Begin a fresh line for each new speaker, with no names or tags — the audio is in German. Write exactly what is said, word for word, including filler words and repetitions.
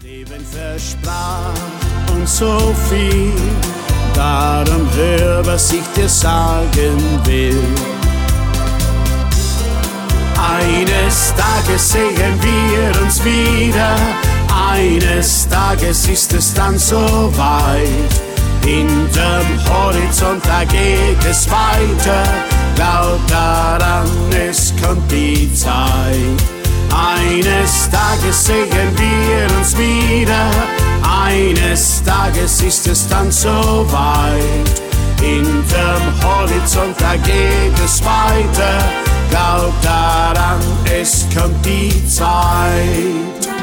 Leben versprach uns so viel, darum hör, was ich dir sagen will. Eines Tages sehen wir uns wieder, eines Tages ist es dann so weit. Hinterm Horizont, da geht es weiter, glaub daran, es kommt die Zeit. Eines Tages sehen wir uns wieder, eines Tages ist es dann so weit. Hinterm Horizont, da geht es weiter, glaub daran, es kommt die Zeit.